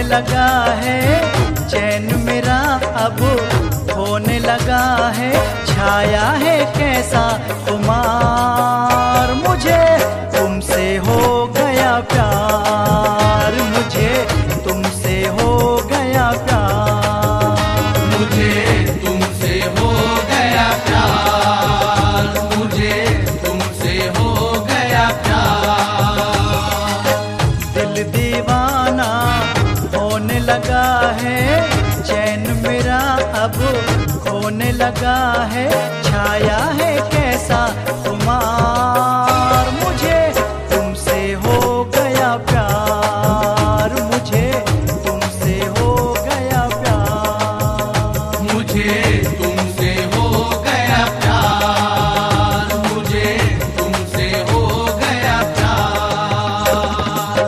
लगा है, चैन मेरा अब होने लगा है। छाया है कैसा खुमार, मुझे तुमसे हो गया प्यार, मुझे तुमसे हो गया प्यार, मुझे तुमसे हो गया प्यार, मुझे तुमसे हो गया प्यार। दिल दीवाना होने लगा है, चैन मेरा अब खोने लगा है। छाया है कैसा खुमार, मुझे तुमसे हो गया प्यार, मुझे तुमसे हो गया प्यार, मुझे तुमसे हो गया प्यार, मुझे तुमसे हो गया प्यार।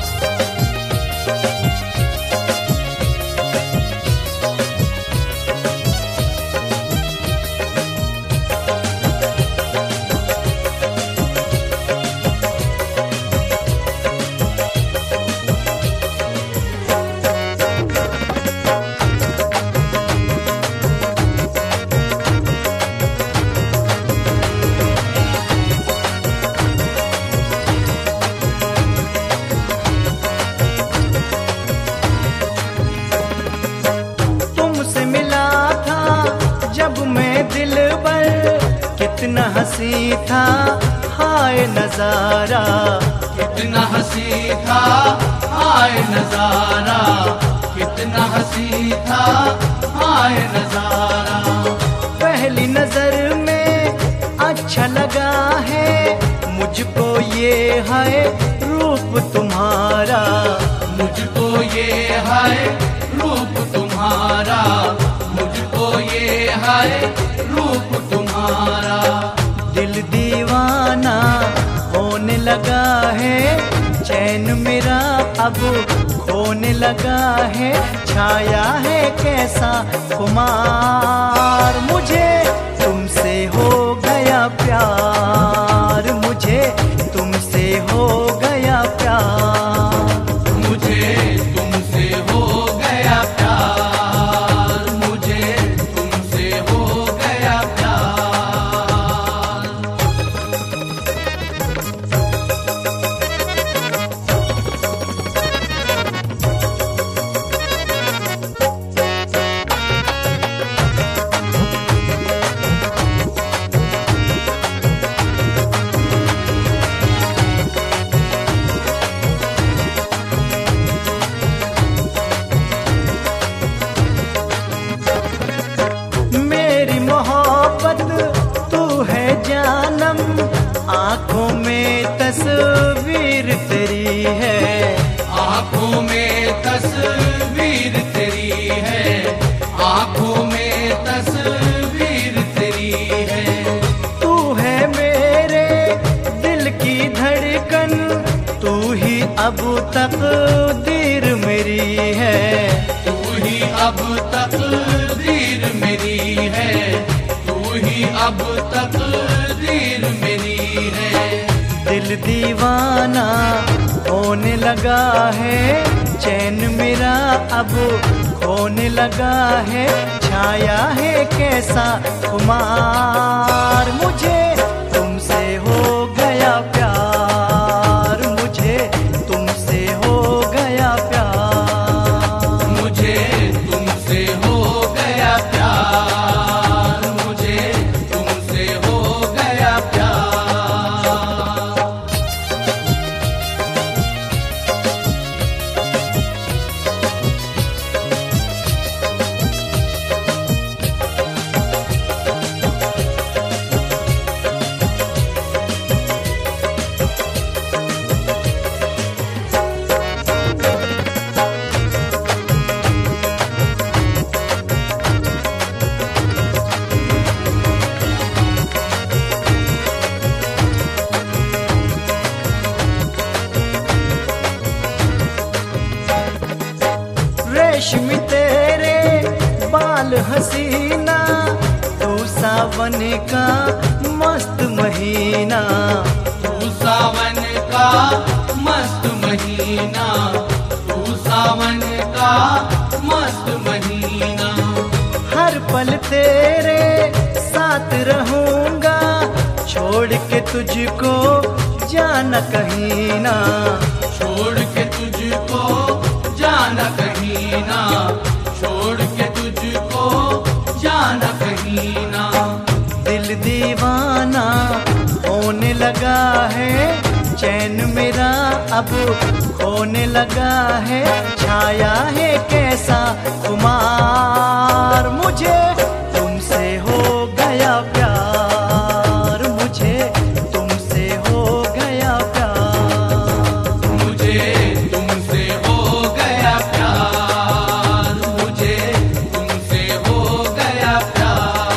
तुमसे मिला था जब मैं दिलबर, कितना हंसी था हाय नजारा, कितना हंसी था हाय नजारा, कितना हंसी था हाय नजारा। पहली नजर में अच्छा लगा है मुझको ये है रूप तुम्हारा, मुझको ये है रूप तुम्हारा, मुझको ये है रूप तुम्हारा। दिल दीवाना होने लगा है, चैन मेरा अब खोने लगा है। छाया है कैसा खुमार, मुझे तुमसे हो गया प्यार, मुझे तुमसे हो गया प्यार, मुझे तुमसे हो गया प्यार, मुझे तुमसे हो गया प्यार। मेरी मोहब्बत तू है जानम, आंखों में तस्वीर तेरी है, आंखों में तस्वीर तेरी है, आंखों में तस्वीर तेरी है। तू है मेरे दिल की धड़कन, तू ही अब तकदीर मेरी है, तू ही अब तकदीर मेरी है, तू ही अब तकदीर मेरी है। दिल दीवाना होने लगा है, चैन मेरा अब खोने लगा है। छाया है कैसा खुमार, मुझे तुमसे हो गया प्यार, मुझे तुमसे हो गया प्यार, मुझे तुमसे हो गया प्यार, मुझे तुमसे हो गया प्यार। रेशमी तेरे बाल हसीना, तू सावन का मस्त महीना, तू सावन का मस्त महीना, तू सावन का का मस्त महीना। हर पल तेरे साथ रहूंगा, छोड़ के तुझको जाना कहीं ना, छोड़ के तुझको जाना कहीं ना, छोड़ के तुझको जाना कहीं ना। दिल दीवाना होने लगा है, चैन मेरा अब खोने लगा है, छाया है कैसा खुमार, मुझे तुमसे हो गया प्यार, मुझे तुमसे हो गया प्यार, मुझे तुमसे हो गया प्यार, मुझे तुमसे हो गया प्यार।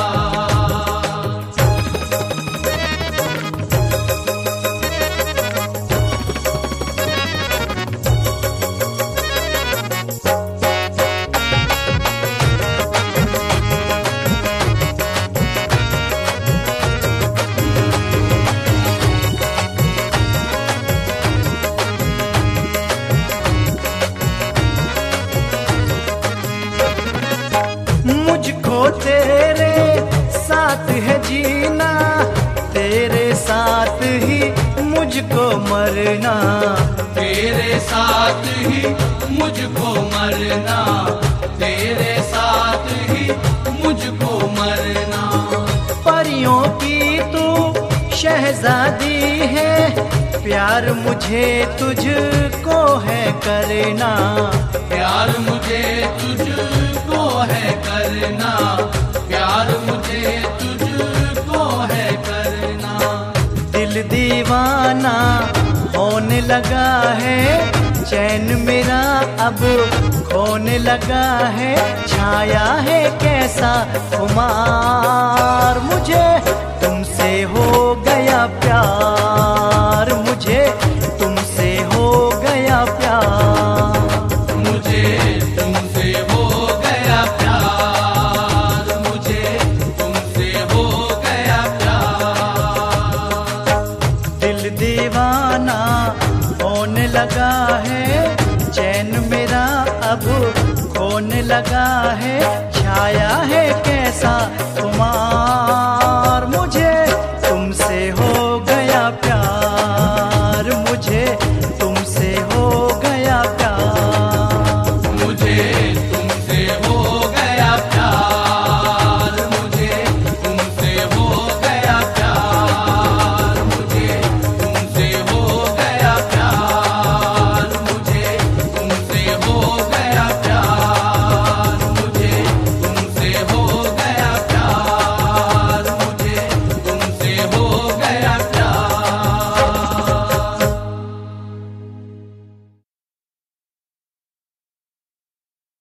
मुझको तेरे साथ है जीना, तेरे साथ ही मुझको मरना, तेरे साथ ही मुझको मरना, तेरे साथ ही मुझको मरना। परियों की तू शहजादी है, प्यार मुझे तुझको है करना, प्यार मुझे तुझको है करना, प्यार मुझे तुझको है करना। दिल दीवाना होने लगा है, चैन मेरा अब खोने लगा है, छाया है कैसा खुमार, मुझे तुमसे हो गया प्यार, मुझे तुमसे हो गया प्यार, मुझे तुमसे हो गया प्यार, मुझे तुमसे हो गया प्यार। दिल दीवाना होने लगा है, चैन मेरा अब खोने लगा है, छाया है कैसा खुमार।